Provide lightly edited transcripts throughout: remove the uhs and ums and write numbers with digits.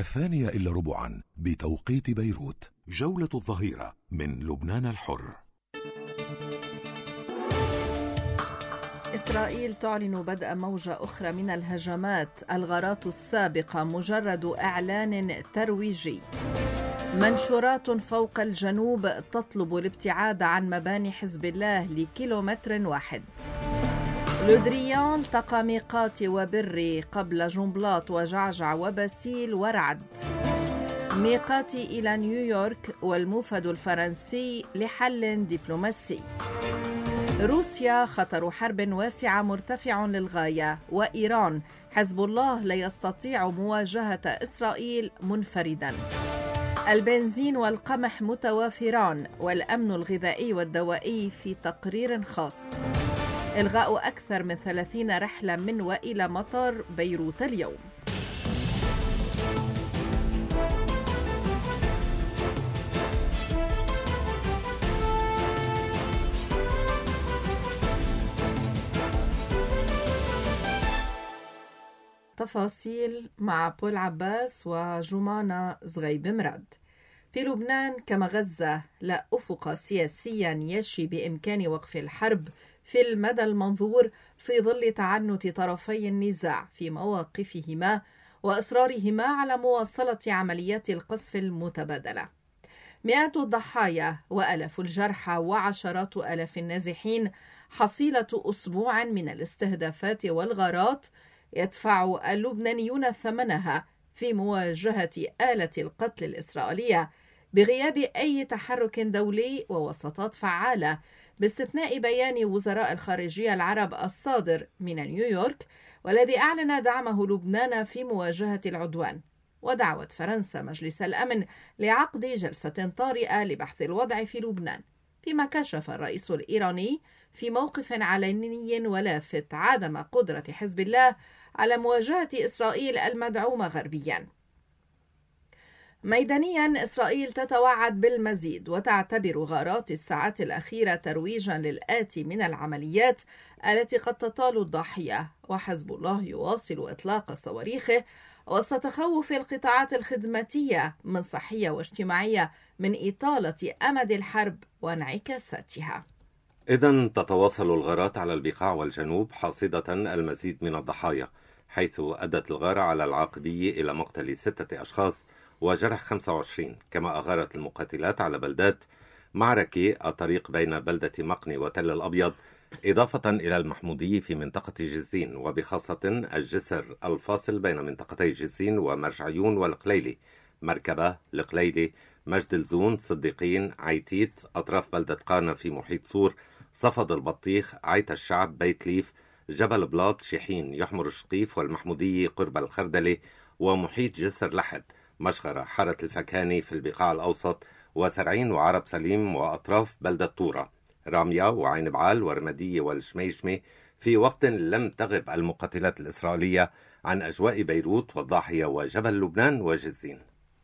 2:15 بتوقيت بيروت. جولة الظهيرة من لبنان الحر. إسرائيل تعلن بدء موجة أخرى من الهجمات، الغارات السابقة مجرد إعلان ترويجي. منشورات فوق الجنوب تطلب الابتعاد عن مباني حزب الله لكيلومتر واحد. لودريان التقى ميقات وبري قبل جنبلاط وجعجع وباسيل ورعد. ميقاتي إلى نيويورك والموفد الفرنسي لحل دبلوماسي. روسيا خطر حرب واسعة مرتفع للغاية، وإيران حزب الله لا يستطيع مواجهة إسرائيل منفردا. البنزين والقمح متوافران، والأمن الغذائي والدوائي في تقرير خاص. إلغاء أكثر من 30 رحلة من وإلى مطار بيروت اليوم. تفاصيل مع بول عباس وجمانة زغيب مراد. في لبنان كما غزة لا أفق سياسيا يشي بإمكان وقف الحرب في المدى المنظور في ظل تعنت طرفي النزاع في مواقفهما وإصرارهما على مواصلة عمليات القصف المتبادلة. مئات الضحايا وآلاف الجرحى وعشرات آلاف النازحين حصيلة أسبوع من الاستهدافات والغارات يدفع اللبنانيون ثمنها في مواجهة آلة القتل الإسرائيلية بغياب أي تحرك دولي ووساطات فعالة، باستثناء بيان وزراء الخارجية العرب الصادر من نيويورك والذي أعلن دعمه لبنان في مواجهة العدوان، ودعوة فرنسا مجلس الأمن لعقد جلسة طارئة لبحث الوضع في لبنان، فيما كشف الرئيس الإيراني في موقف علني ولافت عدم قدرة حزب الله على مواجهة إسرائيل المدعومة غربيا. ميدانيا إسرائيل تتوعد بالمزيد وتعتبر غارات الساعات الأخيرة ترويجا للآتي من العمليات التي قد تطال الضحية، وحزب الله يواصل إطلاق صواريخه وسط تخوف القطاعات الخدماتية من صحية واجتماعية من إطالة أمد الحرب وانعكاساتها. إذن تتواصل الغارات على البقاع والجنوب حاصدة المزيد من الضحايا، حيث أدت الغارة على العاقبي إلى مقتل 6 أشخاص وجرح 25، كما أغارت المقاتلات على بلدات معركة الطريق بين بلدة مقني وتل الأبيض، إضافة إلى المحمودية في منطقة جزين، وبخاصة الجسر الفاصل بين منطقتي جزين ومرجعيون والقليلي، مركبة، القليلي، مجد الزون، صديقين، عيتيت، أطراف بلدة قانا في محيط صور، صفد البطيخ، عيت الشعب، بيت ليف، جبل بلاط، شيحين، يحمر الشقيف والمحمودية قرب الخردلة، ومحيط جسر لحد، مشغرة، حارة الفكهاني في البقاع الأوسط، وسرعين وعرب سليم وأطراف بلدة طورة، رامية وعين بعال ورمدية والشميشمة، في وقت لم تغب المقاتلات الإسرائيلية عن أجواء بيروت والضاحية وجبل لبنان وجزين.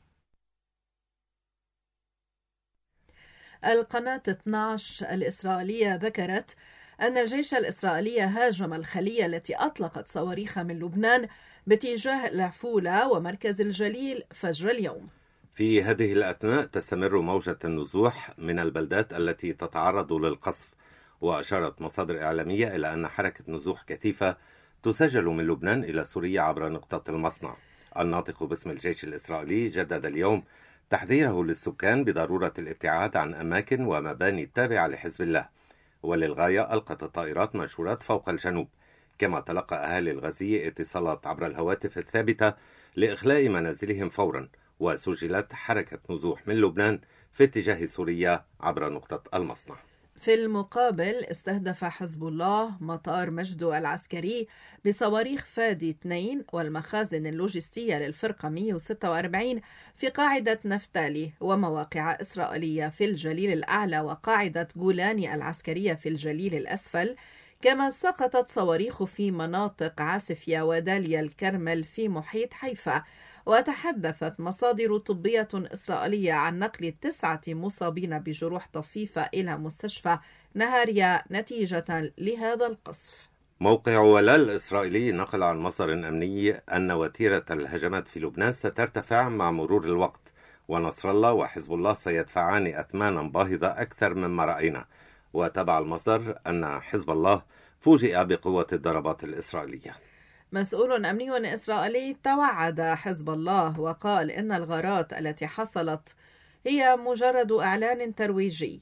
القناة 12 الإسرائيلية ذكرت أن الجيش الإسرائيلي هاجم الخلية التي أطلقت صواريخ من لبنان باتجاه العفولة ومركز الجليل فجر اليوم. في هذه الأثناء تستمر موجة النزوح من البلدات التي تتعرض للقصف، وأشارت مصادر إعلامية إلى أن حركة نزوح كثيفة تسجل من لبنان إلى سوريا عبر نقطة المصنع. الناطق باسم الجيش الإسرائيلي جدد اليوم تحذيره للسكان بضرورة الابتعاد عن أماكن ومباني التابعة لحزب الله، وللغاية ألقت الطائرات منشورات فوق الجنوب، كما تلقى أهالي الغزية اتصالات عبر الهواتف الثابتة لإخلاء منازلهم فورا، وسجلت حركة نزوح من لبنان في اتجاه سوريا عبر نقطة المصنع. في المقابل استهدف حزب الله مطار مجدو العسكري بصواريخ فادي 2 والمخازن اللوجستية للفرقة 146 في قاعدة نفتالي ومواقع إسرائيلية في الجليل الأعلى وقاعدة جولاني العسكرية في الجليل الأسفل، كما سقطت صواريخ في مناطق عاسفيا وداليا الكرمل في محيط حيفا. وتحدثت مصادر طبية إسرائيلية عن نقل 9 مصابين بجروح طفيفة إلى مستشفى نهاريا نتيجة لهذا القصف. موقع ولا الإسرائيلي نقل عن مصدر أمني أن وتيرة الهجمات في لبنان سترتفع مع مرور الوقت، ونصر الله وحزب الله سيدفعان أثمانا باهظة أكثر مما رأينا. وتبع المصدر أن حزب الله فوجئ بقوة الضربات الإسرائيلية. مسؤول أمني إسرائيلي توعد حزب الله وقال إن الغارات التي حصلت هي مجرد إعلان ترويجي،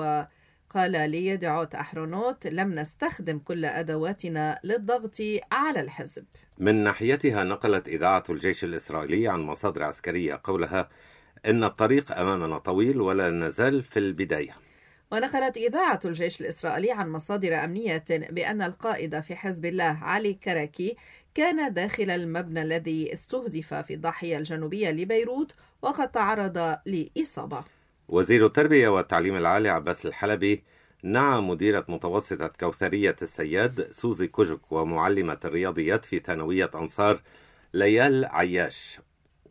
وقال ليدعوت أحرونوت: لم نستخدم كل أدواتنا للضغط على الحزب. من ناحيتها نقلت إذاعة الجيش الإسرائيلي عن مصادر عسكرية قولها إن الطريق أمامنا طويل ولا نزال في البداية. ونقلت إذاعة الجيش الإسرائيلي عن مصادر أمنية بأن القائد في حزب الله علي كراكي كان داخل المبنى الذي استهدف في الضاحية الجنوبية لبيروت وقد تعرض لإصابة. وزير التربية والتعليم العالي عباس الحلبي نعى مديرة متوسطة كوثرية السياد سوزي كوجك ومعلمة الرياضيات في ثانوية أنصار ليال عياش،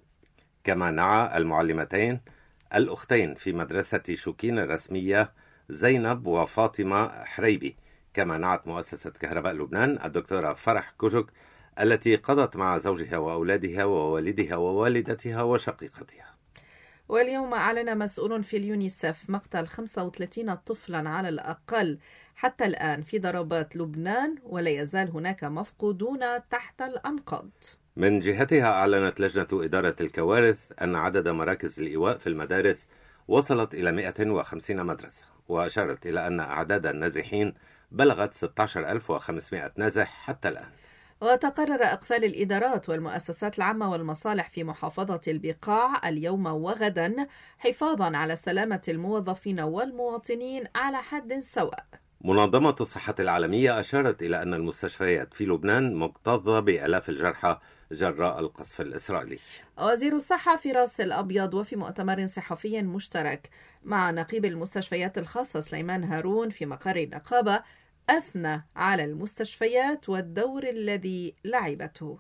كما نعى المعلمتين الأختين في مدرسة شوكين الرسمية زينب وفاطمة حريبي. كما نعت مؤسسة كهرباء لبنان الدكتورة فرح كوجك التي قضت مع زوجها وأولادها ووالدها ووالدتها وشقيقتها. واليوم أعلن مسؤول في اليونيسف مقتل 35 طفلا على الأقل حتى الآن في ضربات لبنان، ولا يزال هناك مفقودون تحت الأنقاض. من جهتها أعلنت لجنة إدارة الكوارث أن عدد مراكز الإيواء في المدارس وصلت إلى 150 مدرسة، وأشارت إلى أن أعداد النازحين بلغت 16,500 نازح حتى الآن. وتقرر إقفال الإدارات والمؤسسات العامة والمصالح في محافظة البقاع اليوم وغدا حفاظا على سلامة الموظفين والمواطنين على حد سواء. منظمة الصحة العالمية أشارت إلى أن المستشفيات في لبنان مكتظة بآلاف الجرحى جراء القصف الإسرائيلي. وزير الصحة في راس الأبيض وفي مؤتمر صحفي مشترك مع نقيب المستشفيات الخاصة سليمان هارون في مقر النقابة أثنى على المستشفيات والدور الذي لعبته.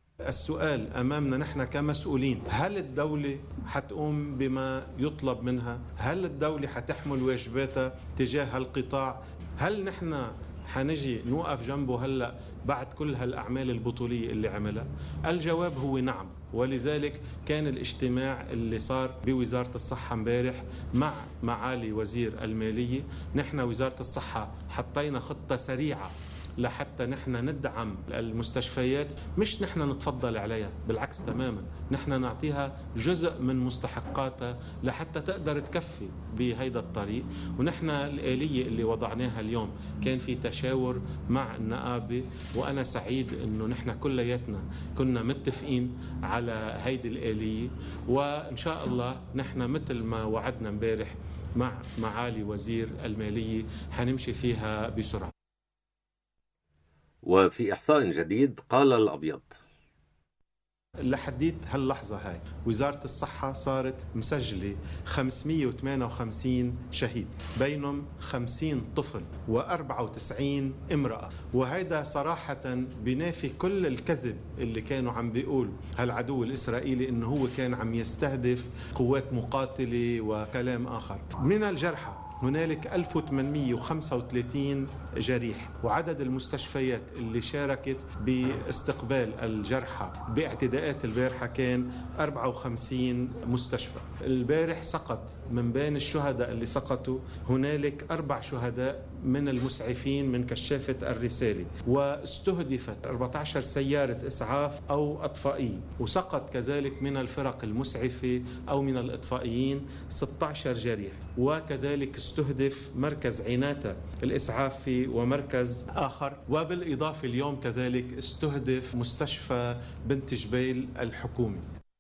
السؤال أمامنا نحن كمسؤولين: هل الدولة حتقوم بما يطلب منها؟ هل الدولة حتحمل واجباتها تجاه القطاع؟ هل نحن حنجي نوقف جنبه هلأ بعد كل هالأعمال البطولية اللي عملها؟ الجواب هو نعم. ولذلك كان الاجتماع اللي صار بوزارة الصحة امبارح مع معالي وزير المالية، نحن وزارة الصحة حطينا خطة سريعة لحتى نحن ندعم المستشفيات، مش نحن نتفضل عليها، بالعكس تماما، نحن نعطيها جزء من مستحقاتها لحتى تقدر تكفي بهيدا الطريق. ونحن الآلية اللي وضعناها اليوم كان في تشاور مع النقابة، وأنا سعيد إنه نحن كلياتنا كنا متفقين على هيدي الآلية، وإن شاء الله نحن مثل ما وعدنا امبارح مع معالي وزير المالية حنمشي فيها بسرعة. وفي إحصاء جديد قال الأبيض: لحديت هاللحظة هاي وزارة الصحة صارت مسجلة 558 شهيد، بينهم 50 طفل و94 امرأة. وهيدا صراحة بينافي كل الكذب اللي كانوا عم بيقول هالعدو الإسرائيلي إنه هو كان عم يستهدف قوات مقاتلة وكلام آخر. من الجرحى هنالك 1835 جريح، وعدد المستشفيات اللي شاركت باستقبال الجرحى باعتداءات البارحة كان 54 مستشفى. البارح سقط من بين الشهداء اللي سقطوا هنالك 4 شهداء من المسعفين من كشافة الرسالة، واستهدفت 14 سيارة إسعاف أو أطفائية، وسقط كذلك من الفرق المسعفة أو من الإطفائيين 16 جريح، وكذلك استهدف مركز عناتة الإسعافي ومركز آخر. وبالإضافة اليوم كذلك استهدف مستشفى بنت جبيل الحكومي.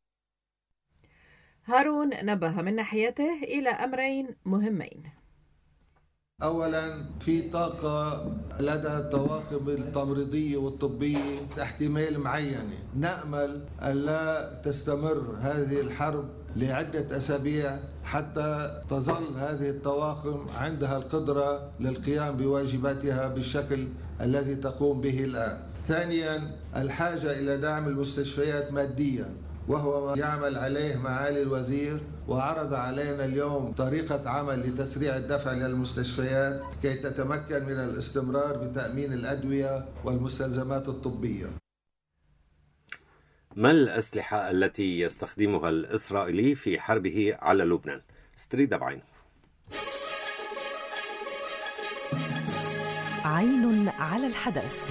هارون نبه من ناحيته إلى أمرين مهمين. أولا، في طاقة لدى الطواقم التمريضية والطبية احتمال معينة، نأمل ألا تستمر هذه الحرب لعدة أسابيع حتى تظل هذه الطواقم عندها القدرة للقيام بواجباتها بالشكل الذي تقوم به الآن. ثانيا، الحاجة إلى دعم المستشفيات ماديا وهو ما يعمل عليه معالي الوزير، وعرض علينا اليوم طريقة عمل لتسريع الدفع للمستشفيات كي تتمكن من الاستمرار بتأمين الأدوية والمستلزمات الطبية. ما الأسلحة التي يستخدمها الإسرائيلي في حربه على لبنان؟ ستريدا بعين. عين على الحدث.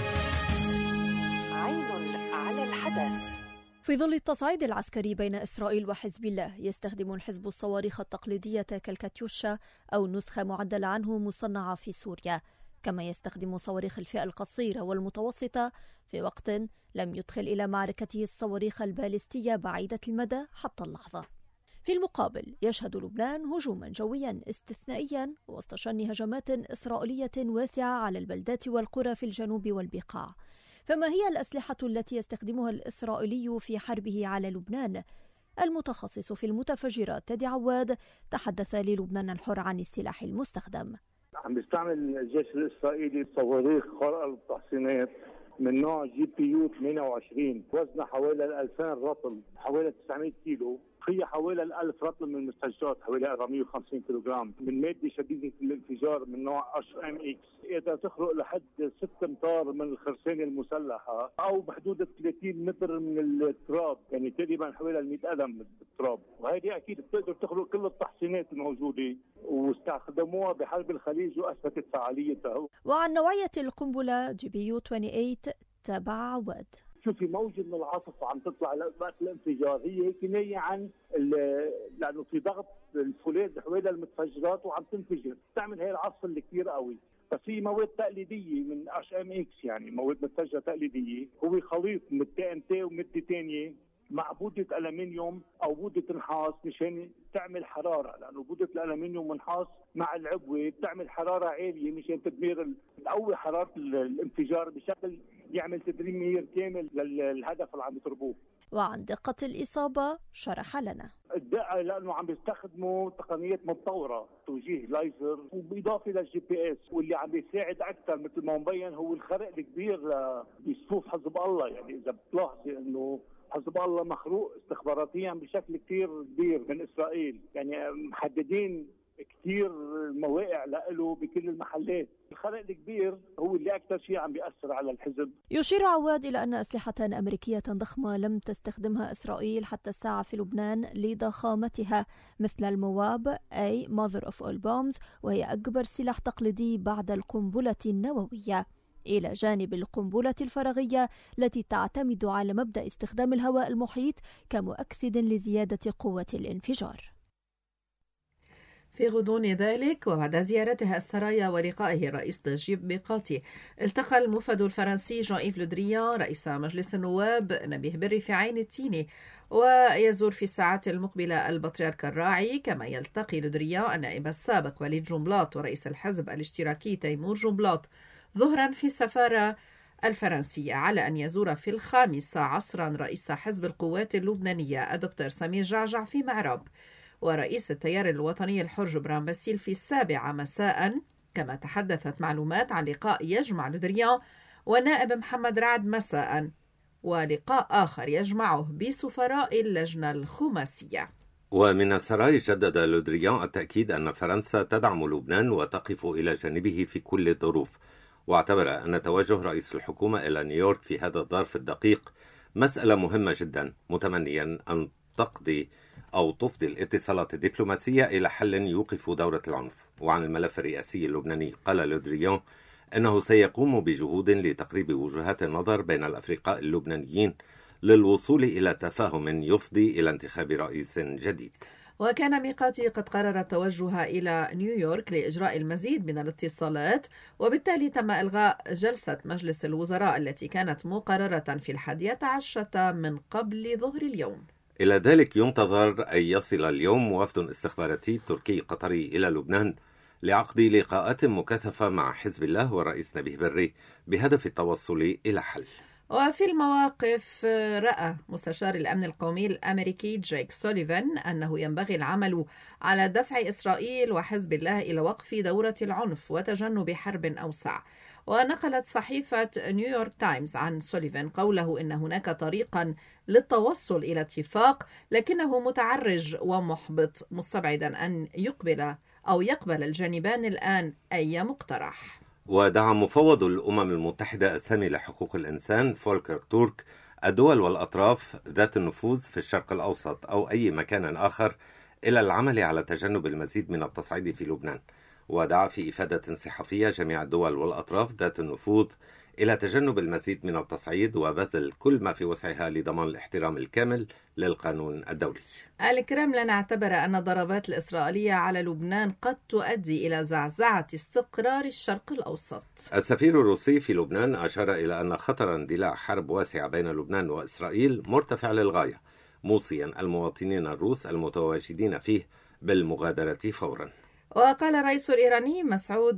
عين على الحدث. في ظل التصعيد العسكري بين إسرائيل وحزب الله، يستخدم الحزب الصواريخ التقليدية كالكاتيوشا أو نسخة معدلة عنه مصنعة في سوريا، كما يستخدم صواريخ الفئة القصيرة والمتوسطة في وقت لم يدخل إلى معركته الصواريخ البالستية بعيدة المدى حتى اللحظة. في المقابل يشهد لبنان هجوما جويا استثنائيا وسط شن هجمات إسرائيلية واسعة على البلدات والقرى في الجنوب والبقاع. فما هي الأسلحة التي يستخدمها الإسرائيلي في حربه على لبنان؟ المتخصص في المتفجرات تادي عواد تحدث للبنان الحر عن السلاح المستخدم. عم بيستعمل الجيش الإسرائيلي صواريخ خارقة للتحصينات من نوع GPU 28، وزنها حوالي 2000 رطل، حوالي 900 كيلو، فيها حوالي 1000 رطل من المستشفيات، حوالي 450 كيلوغرام، من مادة شديدة الانفجار من نوع HMX. إذا تخرق لحد 6 أمتار من الخرسانة المسلحة أو بحدود 30 متر من التراب، يعني تقريبا حوالي 100 قدم بالتراب، وهذه أكيد بتقدر تخرق كل التحصينات الموجودة، واستخدموها بحرب الخليج وأثبتت فعاليتها. وعن نوعية القنبلة GPU 28 تبع عواد. شوفي، موجة من العاصفة عم تطلع وقت الانفجار، هي كناية عن لأنه في ضغط الفولاذ حوالي المتفجرات وعم تنفجر، تعمل هي العاصفة اللي كثير قوي. بس هي مواد تقليدية من HMX، يعني مواد متفجرة تقليدية، هو خليط من TNT ومادة ثانية مع بودة ألمنيوم أو بودة نحاس مشان تعمل حرارة، لأنه بودة الألمنيوم والنحاس مع العبوة بتعمل حرارة عالية مشان تقوي حرارة الانفجار بشكل يعمل تدمير كامل للهدف اللي عم يضربوه. وعن دقة الإصابة شرح لنا. الدقة لأنه عم بيستخدموا تقنيات متطورة، توجيه لايزر، وبإضافة للGPS، واللي عم بيساعد أكثر مثل ما مبين هو الخرق الكبير بصفوف حزب الله. يعني إذا بتلاحظي إنه حزب الله مخروق استخباراتيا بشكل كثير كبير من إسرائيل، يعني محددين كثير مواقع له بكل المحلات. الخرق الكبير هو اللي أكثر شيء عم بيأثر على الحزب. يشير عواد إلى أن أسلحة أمريكية ضخمة لم تستخدمها إسرائيل حتى الساعة في لبنان لضخامتها، مثل المواب أي Mother of All Bombs، وهي أكبر سلاح تقليدي بعد القنبلة النووية، إلى جانب القنبلة الفراغية التي تعتمد على مبدأ استخدام الهواء المحيط كمؤكسد لزيادة قوة الانفجار. في غضون ذلك وبعد زيارتها السرايا ولقائه الرئيس نجيب ميقاتي، التقى الموفد الفرنسي جان إيف لو دريان رئيس مجلس النواب نبيه بري في عين التيني، ويزور في الساعات المقبلة البطريرك الراعي، كما يلتقي لو دريان النائب السابق وليد جنبلاط ورئيس الحزب الاشتراكي تيمور جنبلاط ظهرا في السفارة الفرنسية، على أن يزور في 5 عصرا رئيس حزب القوات اللبنانية الدكتور سمير جعجع في معراب، ورئيس التيار الوطني الحر جبران باسيل في 7 مساء. كما تحدثت معلومات عن لقاء يجمع لو دريان والنائب محمد رعد مساء، ولقاء آخر يجمعه بسفراء اللجنة الخماسية. ومن السراي جدد لو دريان التأكيد أن فرنسا تدعم لبنان وتقف إلى جانبه في كل الظروف، واعتبر أن توجه رئيس الحكومة إلى نيويورك في هذا الظرف الدقيق مسألة مهمة جدا، متمنيا أن تفضي الاتصالات الدبلوماسية إلى حل يوقف دورة العنف. وعن الملف الرئاسي اللبناني قال لو دريان أنه سيقوم بجهود لتقريب وجهات النظر بين الأفرقاء اللبنانيين للوصول إلى تفاهم يفضي إلى انتخاب رئيس جديد. وكان ميقاتي قد قرر التوجه إلى نيويورك لإجراء المزيد من الاتصالات، وبالتالي تم إلغاء جلسة مجلس الوزراء التي كانت مقررة في 11 من قبل ظهر اليوم. إلى ذلك ينتظر أن يصل اليوم وفد استخباراتي تركي قطري إلى لبنان لعقد لقاءات مكثفة مع حزب الله والرئيس نبيه بري بهدف التوصل إلى حل. وفي المواقف رأى مستشار الأمن القومي الأمريكي جيك سوليفان أنه ينبغي العمل على دفع إسرائيل وحزب الله إلى وقف دورة العنف وتجنب حرب أوسع. ونقلت صحيفة نيويورك تايمز عن سوليفان قوله إن هناك طريقا للتوصل إلى اتفاق لكنه متعرج ومحبط، مستبعدا أن يقبل الجانبان الآن أي مقترح. ودعا مفوض الأمم المتحدة السامي لحقوق الإنسان فولكر تورك الدول والأطراف ذات النفوذ في الشرق الأوسط أو أي مكان آخر إلى العمل على تجنب المزيد من التصعيد في لبنان. ودعا في إفادة صحفية جميع الدول والأطراف ذات النفوذ إلى تجنب المزيد من التصعيد وبذل كل ما في وسعها لضمان الاحترام الكامل للقانون الدولي. الكرملين اعتبر أن الضربات الإسرائيلية على لبنان قد تؤدي إلى زعزعة استقرار الشرق الأوسط. السفير الروسي في لبنان أشار إلى أن خطر اندلاع حرب واسعة بين لبنان وإسرائيل مرتفع للغاية، موصيا المواطنين الروس المتواجدين فيه بالمغادرة فورا. وقال الرئيس الإيراني مسعود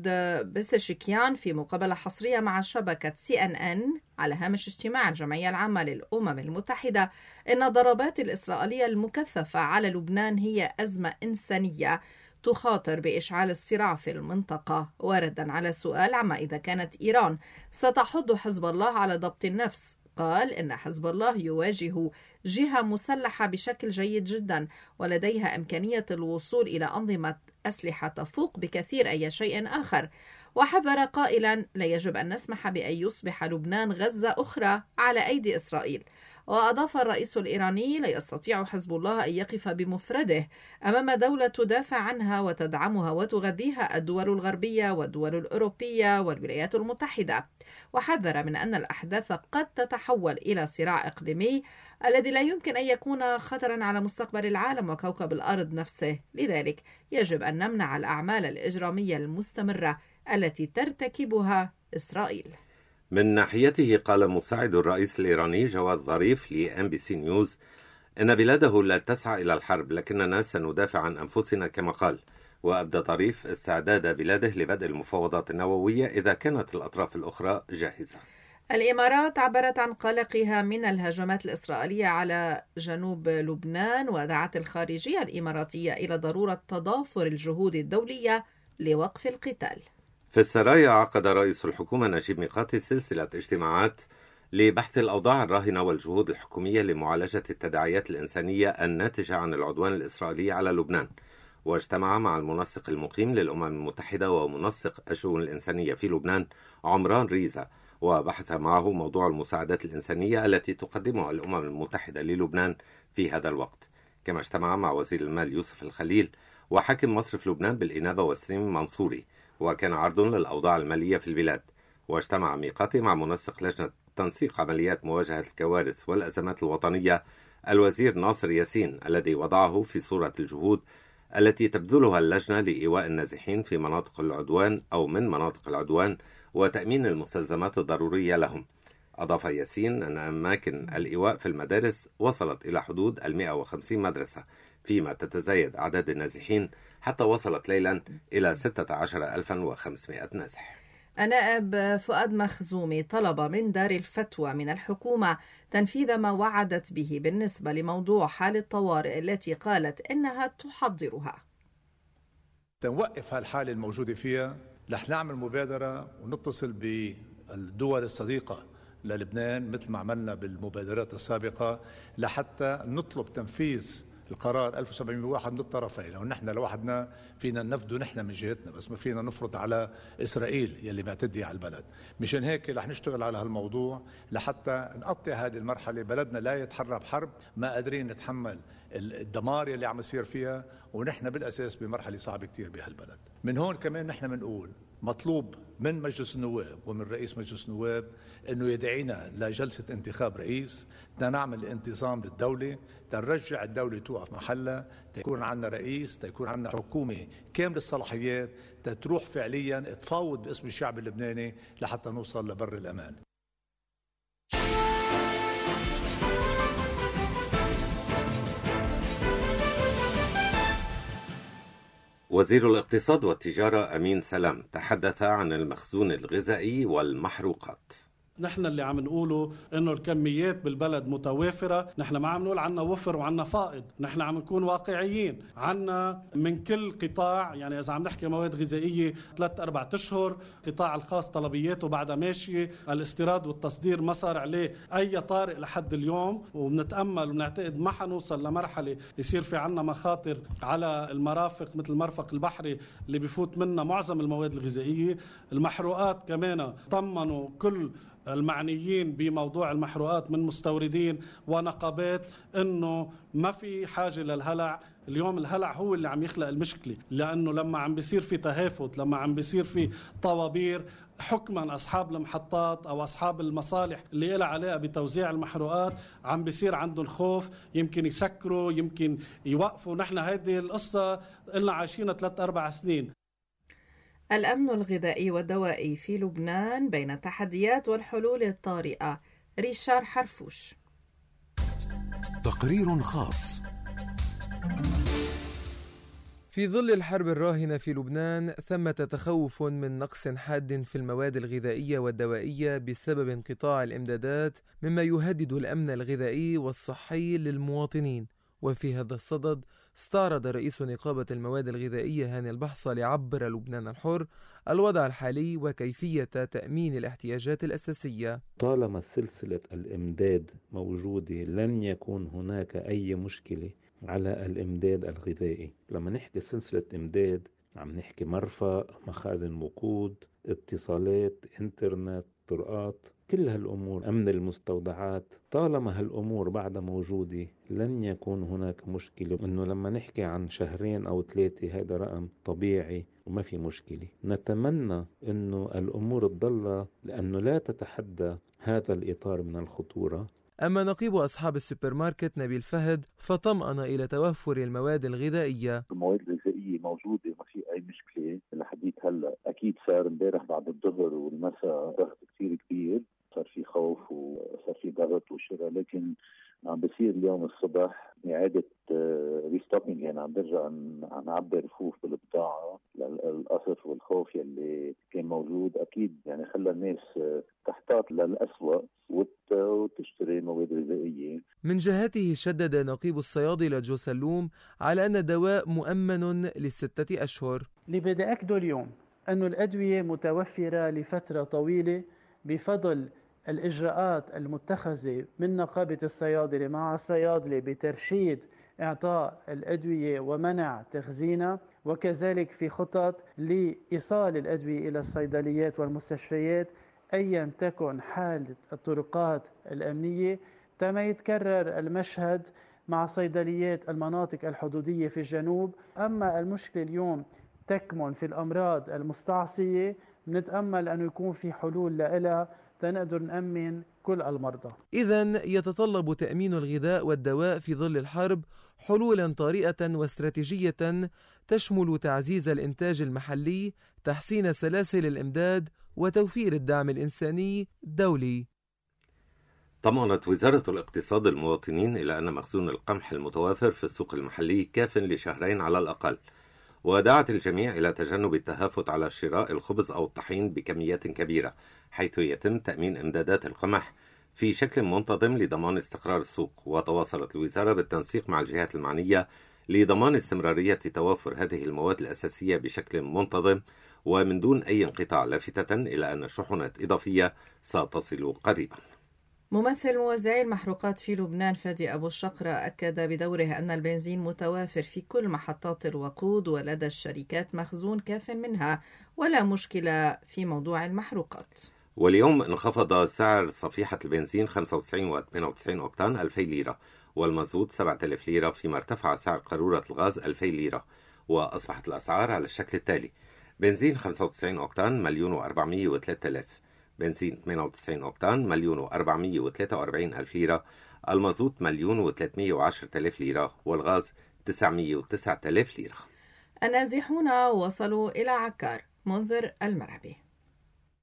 بسشكيان في مقابلة حصرية مع شبكة CNN على هامش اجتماع الجمعية العامة للأمم المتحدة إن الضربات الإسرائيلية المكثفة على لبنان هي أزمة إنسانية تخاطر بإشعال الصراع في المنطقة. وردا على سؤال عما إذا كانت إيران ستحض حزب الله على ضبط النفس، قال إن حزب الله يواجه جهة مسلحة بشكل جيد جدا ولديها إمكانية الوصول إلى أنظمة أسلحة تفوق بكثير أي شيء آخر. وحذر قائلا لا يجب أن نسمح بأن يصبح لبنان غزة أخرى على أيدي إسرائيل. وأضاف الرئيس الإيراني لا يستطيع حزب الله أن يقف بمفرده أمام دولة تدافع عنها وتدعمها وتغذيها الدول الغربية والدول الأوروبية والولايات المتحدة. وحذر من أن الأحداث قد تتحول إلى صراع إقليمي الذي لا يمكن أن يكون خطرا على مستقبل العالم وكوكب الأرض نفسه، لذلك يجب أن نمنع الأعمال الإجرامية المستمرة التي ترتكبها إسرائيل. من ناحيته قال مساعد الرئيس الإيراني جواد ظريف لMBC نيوز إن بلاده لا تسعى إلى الحرب لكننا سندافع عن أنفسنا كما قال. وأبدى ظريف استعداد بلاده لبدء المفاوضات النووية إذا كانت الأطراف الأخرى جاهزة. الإمارات عبرت عن قلقها من الهجمات الإسرائيلية على جنوب لبنان ودعت الخارجية الإماراتية إلى ضرورة تضافر الجهود الدولية لوقف القتال. في السرايا عقد رئيس الحكومة نجيب ميقاتي سلسلة اجتماعات لبحث الأوضاع الراهنة والجهود الحكومية لمعالجة التداعيات الإنسانية الناتجة عن العدوان الإسرائيلي على لبنان. واجتمع مع المنسق المقيم للأمم المتحدة ومنسق الشؤون الإنسانية في لبنان عمران ريزا، وبحث معه موضوع المساعدات الإنسانية التي تقدمها الأمم المتحدة للبنان في هذا الوقت. كما اجتمع مع وزير المال يوسف الخليل وحاكم مصرف لبنان بالإنابة والسليم المنصوري، وكان عرض للأوضاع المالية في البلاد. واجتمع ميقاتي مع منسق لجنة تنسيق عمليات مواجهة الكوارث والأزمات الوطنية الوزير ناصر ياسين، الذي وضعه في صورة الجهود التي تبذلها اللجنة لإيواء النازحين في مناطق العدوان أو من مناطق العدوان وتأمين المستلزمات الضرورية لهم. أضاف ياسين أن أماكن الإيواء في المدارس وصلت إلى حدود 150 مدرسة، فيما تتزايد أعداد النازحين حتى وصلت ليلا إلى 16,500 نازح. النائب فؤاد مخزومي طلب من دار الفتوى من الحكومة تنفيذ ما وعدت به بالنسبة لموضوع حالة الطوارئ التي قالت إنها تحضرها. تنوقف هالحالة الموجودة فيها، رح نعمل مبادرة ونتصل بالدول الصديقة للبنان مثل ما عملنا بالمبادرات السابقة لحتى نطلب تنفيذ القرار 1701 من الطرفين. ونحن لوحدنا فينا ننفذه نحن من جهتنا، بس ما فينا نفرض على إسرائيل يلي معتدية على البلد. مشان هيك رح نشتغل على هالموضوع لحتى نقطع هذه المرحلة. بلدنا لا يتحرى بحرب، ما قادرين نتحمل الدمار يلي عم يصير فيها، ونحن بالأساس بمرحلة صعبة كتير بهالبلد. من هون كمان نحن بنقول مطلوب من مجلس النواب ومن رئيس مجلس النواب انه يدعينا لجلسه انتخاب رئيس، تنعمل انتظام للدوله، تنرجع الدوله توقف محلها، تكون عندنا رئيس، تكون عندنا حكومه كامله الصلاحيات، تروح فعليا تفاوض باسم الشعب اللبناني لحتى نوصل لبر الامان. وزير الاقتصاد والتجارة أمين سلام تحدث عن المخزون الغذائي والمحروقات. نحن اللي عم نقوله انه الكميات بالبلد متوافرة، نحن ما عم نقول عنا وفر وعنا فائض، نحن عم نكون واقعيين. عنا من كل قطاع، يعني اذا عم نحكي مواد غذائية 3-4 اشهر، القطاع الخاص طلبياته بعدها ماشية، الاستيراد والتصدير ما صار عليه اي طارئ لحد اليوم، وبنتأمل ونعتقد ما حنوصل لمرحلة يصير في عنا مخاطر على المرافق مثل المرفق البحري اللي بيفوت منا معظم المواد الغذائية. المحروقات كمان طمنوا كل المعنيين بموضوع المحروقات من مستوردين ونقابات انه ما في حاجة للهلع. اليوم الهلع هو اللي عم يخلق المشكلة، لانه لما عم بيصير في تهافت، لما عم بيصير في طوابير، حكما اصحاب المحطات او اصحاب المصالح اللي لها علاقة بتوزيع المحروقات عم بيصير عندهم خوف، يمكن يسكروا، يمكن يوقفوا. نحن هذه القصة لنا عايشينها 3-4 سنين. الأمن الغذائي والدوائي في لبنان بين التحديات والحلول الطارئة. ريشار حرفوش. تقرير خاص. في ظل الحرب الراهنة في لبنان ثمة تخوف من نقص حاد في المواد الغذائية والدوائية بسبب انقطاع الإمدادات، مما يهدد الأمن الغذائي والصحي للمواطنين. وفي هذا الصدد استعرض رئيس نقابة المواد الغذائية هاني البحصة لعبر لبنان الحر الوضع الحالي وكيفية تأمين الاحتياجات الأساسية. طالما سلسلة الإمداد موجودة لن يكون هناك أي مشكلة على الإمداد الغذائي. لما نحكي سلسلة إمداد عم نحكي مرفأ، مخازن وقود، اتصالات، إنترنت، طرقات، كل هالأمور، أمن المستودعات. طالما هالأمور بعدها موجودة لن يكون هناك مشكلة. إنه لما نحكي عن 2 أو 3 هذا رقم طبيعي وما في مشكلة. نتمنى إنه الأمور تضل، لأنه لا تتحدى هذا الإطار من الخطورة. أما نقيب أصحاب السوبر ماركت نبيل فهد فطمأن إلى توفر المواد الغذائية. المواد الغذائية موجودة، ما في أي مشكلة لحديت هلا. أكيد صار امبارح بعد الظهر والمساء ضغط كثير كبير، صار في خوف وصار في ضغط وشراء، لكن عم بصير اليوم الصبح إعادة ريستوكينج، يعني عم برجع نعبر رفوف بالبضاعة. القصف والخوف يلي كان موجود أكيد يعني خلى الناس تحتاط للأسوأ وتشتري مواد غذائية. من جهته شدد نقيب الصيادلة جو سلوم على أن الدواء مؤمن ل6 أشهر. اللي بدي أكده اليوم أنه الأدوية متوفرة لفترة طويلة بفضل الإجراءات المتخذة من نقابة الصيادلة مع الصيادلة بترشيد إعطاء الأدوية ومنع تخزينها، وكذلك في خطط لإيصال الأدوية إلى الصيدليات والمستشفيات أيا تكن حالة الطرقات الأمنية، تما يتكرر المشهد مع صيدليات المناطق الحدودية في الجنوب. أما المشكلة اليوم تكمن في الأمراض المستعصية، نتأمل أن يكون في حلول لها تنقدر نأمن كل المرضى. إذن يتطلب تأمين الغذاء والدواء في ظل الحرب حلولا طارئة واستراتيجية تشمل تعزيز الإنتاج المحلي، تحسين سلاسل الإمداد، وتوفير الدعم الإنساني الدولي. طمأنت وزارة الاقتصاد المواطنين إلى أن مخزون القمح المتوافر في السوق المحلي كاف ل2 على الأقل، ودعت الجميع إلى تجنب التهافت على شراء الخبز أو الطحين بكميات كبيرة، حيث يتم تأمين إمدادات القمح في شكل منتظم لضمان استقرار السوق. وتواصلت الوزارة بالتنسيق مع الجهات المعنية لضمان استمرارية توافر هذه المواد الأساسية بشكل منتظم ومن دون أي انقطاع، لافتة إلى أن شحنات إضافية ستصل قريبا. ممثل موزعي المحروقات في لبنان فادي أبو الشقرة أكد بدوره أن البنزين متوافر في كل محطات الوقود ولدى الشركات مخزون كاف منها، ولا مشكلة في موضوع المحروقات. واليوم انخفض سعر صفيحة البنزين 95 و98 أوكتان 2000 ليرة، والمازوت 7000 ليرة، فيما ارتفع سعر قارورة الغاز 2000 ليرة. وأصبحت الأسعار على الشكل التالي: بنزين 95 أوكتان 1,403,000، بنزين 98 أوكتان 1,443,000 ليرة، المازوت 1,310,000 ليرة، والغاز 909,000 ليرة. النازحون وصلوا إلى عكار. منذر المرعبي.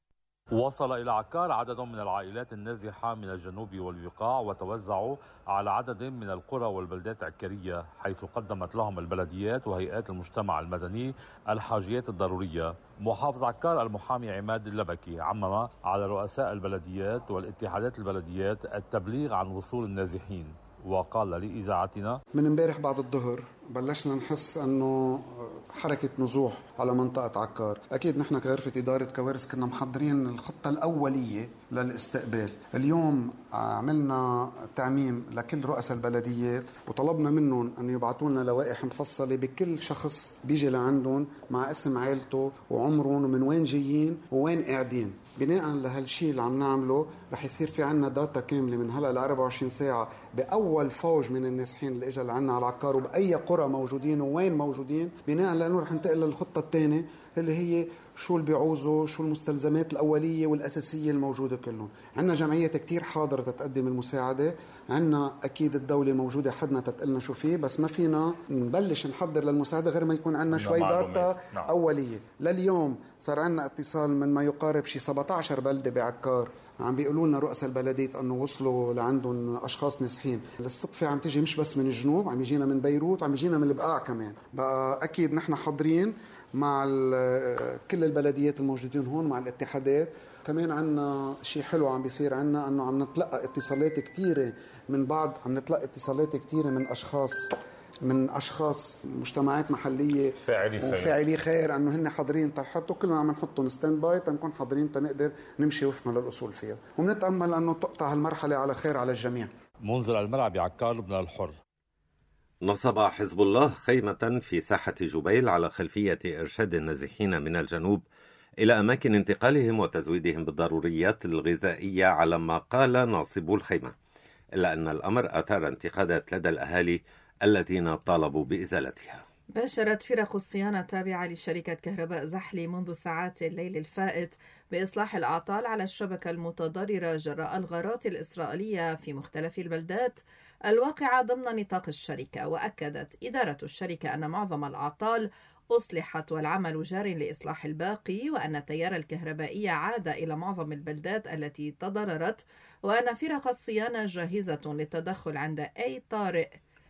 وصل إلى عكار عدد من العائلات النازحة من الجنوب والبقاع وتوزعوا على عدد من القرى والبلدات العكارية، حيث قدمت لهم البلديات وهيئات المجتمع المدني الحاجيات الضرورية. محافظ عكار المحامي عماد اللبكي عمم على رؤساء البلديات والاتحادات البلديات التبليغ عن وصول النازحين، وقال لإذاعتنا: من امبارح بعد الظهر بلشنا نحس أنه حركة نزوح على منطقة عكار. أكيد نحن كغرفة إدارة كوارث كنا محضرين الخطة الأولية للاستقبال. اليوم عملنا تعميم لكل رؤساء البلديات وطلبنا منهم أن يبعثوا لنا لوائح مفصلة بكل شخص بيجي لعندهم مع اسم عائلته وعمرهم ومن وين جايين ووين قاعدين. بناء لهالشيء اللي عم نعمله رح يصير في عنا داتا كاملة من هلأ ل 24 ساعة بأول فوج من النازحين اللي اجى لعنا على عكار وبأي قرى موجودين ووين موجودين، بناء لأنه رح ننتقل للخطة الثانية اللي هي شو اللي بيعوزوا، شو المستلزمات الأولية والأساسية الموجودة كلهم. عنا جمعيات كتير حاضرة تتقدم المساعدة، عنا أكيد الدولة موجودة حدنا تتقلنا شو فيه، بس ما فينا نبلش نحضر للمساعدة غير ما يكون عنا شوي داتا أولية. لليوم صار عنا اتصال من ما يقارب شي 17 بلدة بعكار عم بيقولوا لنا رؤساء البلديات انه وصلوا لعندهم اشخاص نازحين. الصدفه عم تجي مش بس من الجنوب، عم يجينا من بيروت وعم يجينا من البقاع كمان. بقى اكيد نحن حاضرين مع كل البلديات الموجودين هون مع الاتحادات. كمان عنا شيء حلو عم بيصير عنا انه عم نتلقى اتصالات كثيره من بعض، عم نتلقى اتصالات كثيره من اشخاص مجتمعات محليه وفاعلي خير انه هن حاضرين تحطوا كلنا عم نحطهم ستاند باي تنكون حاضرين تنقدر نمشي وفقا للاصول فيها، وبنتامل انه تقطع هالمرحله على خير على الجميع. منذر الملعب بعكار لبنان الحر. نصب حزب الله خيمة في ساحة جبيل على خلفية إرشاد النازحين من الجنوب إلى أماكن انتقالهم وتزويدهم بالضروريات الغذائية على ما قال ناصبو الخيمة، إلا أن الأمر أثار انتقادات لدى الأهالي الذين طالبوا بإزالتها. باشرت فرق الصيانة التابعة لشركة كهرباء زحلي منذ ساعات الليل الفائت بإصلاح الأعطال على الشبكة المتضررة جراء الغارات الإسرائيلية في مختلف البلدات الواقعة ضمن نطاق الشركة. وأكدت إدارة الشركة أن معظم الأعطال أصلحت والعمل جار لإصلاح الباقي، وأن التيار الكهربائي عاد إلى معظم البلدات التي تضررت، وأن فرق الصيانة جاهزة للتدخل عند أي طارئ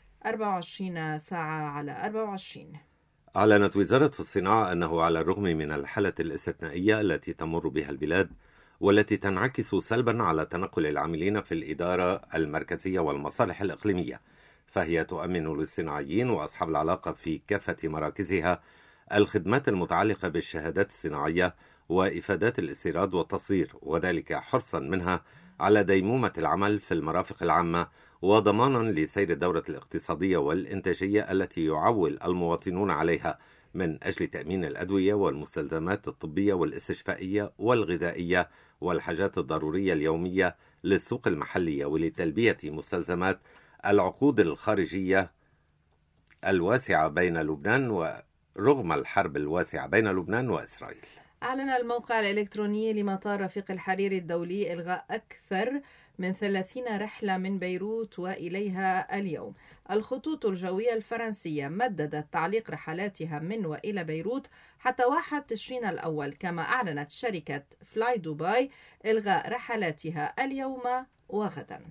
24 ساعة على 24. أعلنت وزارة الصناعة أنه على الرغم من الحالة الاستثنائية التي تمر بها البلاد والتي تنعكس سلبا على تنقل العاملين في الإدارة المركزية والمصالح الإقليمية، فهي تؤمن للصناعيين وأصحاب العلاقة في كافة مراكزها الخدمات المتعلقة بالشهادات الصناعية وإفادات الاستيراد والتصدير، وذلك حرصا منها على ديمومة العمل في المرافق العامة وضمانا لسير الدورة الاقتصادية والإنتاجية التي يعول المواطنون عليها من أجل تأمين الأدوية والمستلزمات الطبية والاستشفائية والغذائية والحاجات الضرورية اليومية للسوق المحلية ولتلبية مستلزمات العقود الخارجية الواسعة بين لبنان ورغم الحرب الواسعة بين لبنان وإسرائيل. أعلن الموقع الإلكتروني لمطار رفيق الحريري الدولي إلغاء أكثر من 30 رحلة من بيروت وإليها اليوم. الخطوط الجوية الفرنسية مددت تعليق رحلاتها من وإلى بيروت حتى 1 تشرين الأول، كما أعلنت شركة فلاي دبي إلغاء رحلاتها اليوم وغدا.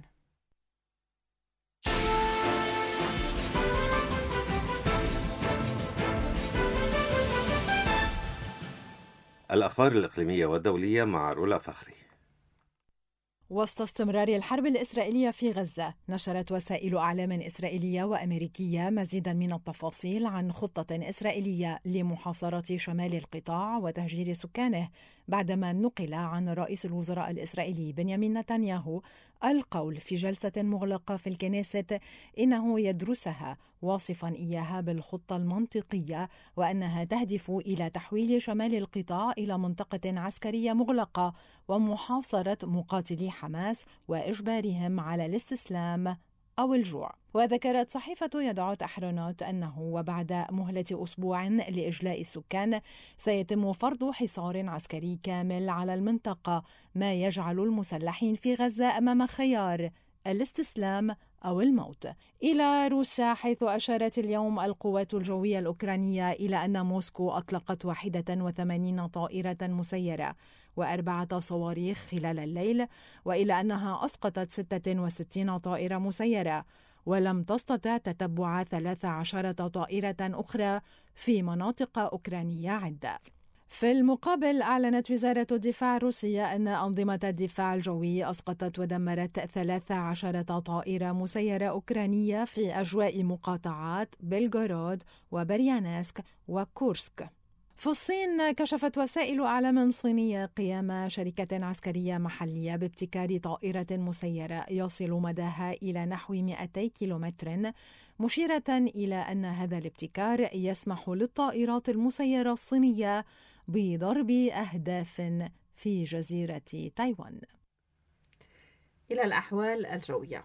الأخبار الإقليمية والدولية مع رولا فخري. وسط استمرار الحرب الإسرائيلية في غزة، نشرت وسائل أعلام إسرائيلية وأمريكية مزيدا من التفاصيل عن خطة إسرائيلية لمحاصرة شمال القطاع وتهجير سكانه، بعدما نقل عن رئيس الوزراء الإسرائيلي بنيامين نتنياهو القول في جلسة مغلقة في الكنيست إنه يدرسها، واصفا إياها بالخطة المنطقية وأنها تهدف إلى تحويل شمال القطاع إلى منطقة عسكرية مغلقة ومحاصرة مقاتلي حماس وإجبارهم على الاستسلام أو الجوع. وذكرت صحيفة يدعوت أحرونوت أنه وبعد مهلة أسبوع لإجلاء السكان سيتم فرض حصار عسكري كامل على المنطقة، ما يجعل المسلحين في غزة أمام خيار: الاستسلام أو الموت. إلى روسيا، حيث أشارت اليوم القوات الجوية الأوكرانية إلى أن موسكو أطلقت 81 طائرة مسيرة و4 صواريخ خلال الليل، وإلى أنها أسقطت 66 طائرة مسيرة، ولم تستطع تتبع 13 طائرة أخرى في مناطق أوكرانية عدة. في المقابل، أعلنت وزارة الدفاع الروسية أن أنظمة الدفاع الجوي أسقطت ودمرت 13 طائرة مسيرة أوكرانية في أجواء مقاطعات بلغورود وبريانسك وكورسك. في الصين، كشفت وسائل أعلام صينية قيام شركة عسكرية محلية بابتكار طائرة مسيرة يصل مداها إلى نحو 200 كيلومتر، مشيرة إلى أن هذا الابتكار يسمح للطائرات المسيرة الصينية بضرب أهداف في جزيرة تايوان. إلى الأحوال الجوية.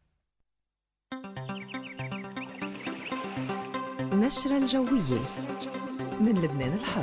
نشرة الجوية من لبنان الحر.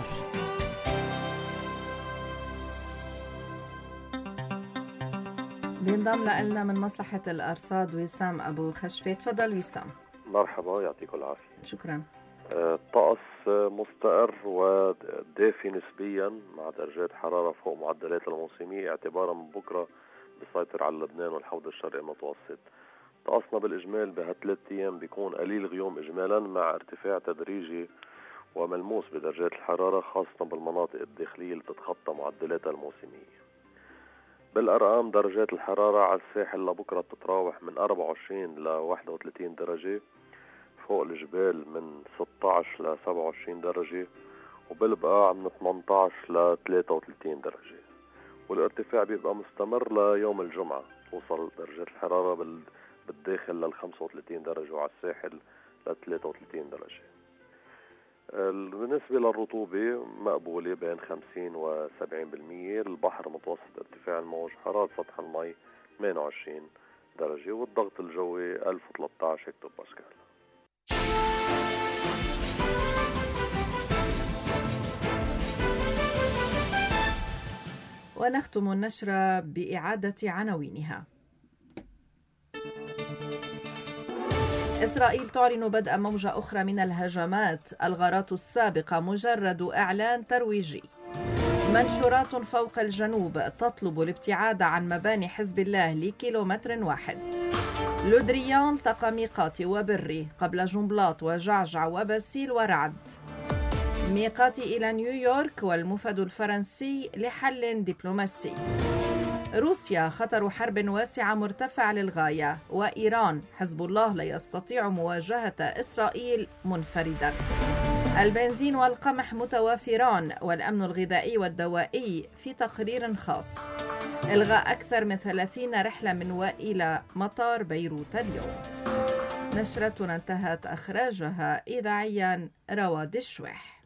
بينضم لنا من مصلحة الأرصاد وسام أبو خشفة. تفضل وسام. مرحبا، يعطيكم العافية. شكرا. الطقس مستقر ودافي نسبيا مع درجات حرارة فوق معدلات الموسمية اعتبارا من بكرة بيسيطر على لبنان والحوض الشرقي المتوسط. طقسنا بالإجمال بهالثلاث أيام بيكون قليل غيوم إجمالا مع ارتفاع تدريجي وملموس بدرجات الحرارة خاصة بالمناطق الداخلية اللي تتخطى معدلاتها الموسمية. بالأرقام درجات الحرارة على الساحل لبكرة بتتراوح من 24 ل 31 درجة، فوق الجبال من 16 ل 27 درجة، وبالبقاع من 18 ل 33 درجة. والارتفاع بيبقى مستمر ليوم الجمعة، توصل درجات الحرارة بالداخل لل 35 درجة وعلى الساحل ل 33 درجة. بالنسبة للرطوبة مقبولة بين 50 و 70%. البحر متوسط ارتفاع الموج، حرارة سطح المي 28 درجة، والضغط الجوي 1013 هكتو باسكال. ونختم النشرة بإعادة عناوينها. إسرائيل تعلن بدء موجة أخرى من الهجمات، الغارات السابقة مجرد إعلان ترويجي. منشورات فوق الجنوب تطلب الابتعاد عن مباني حزب الله لكيلومتر واحد. لودريان التقى ميقاتي وبري قبل جنبلاط وجعجع وباسيل ورعد. ميقاتي إلى نيويورك والمفد الفرنسي لحل دبلوماسي. روسيا خطر حرب واسعة مرتفع للغاية، وإيران حزب الله لا يستطيع مواجهة إسرائيل منفردا. البنزين والقمح متوافران والأمن الغذائي والدوائي في تقرير خاص. إلغاء أكثر من 30 رحلة من وإلى مطار بيروت اليوم. نشرتنا انتهت. أخرجها إذاعيا رواد الشويح.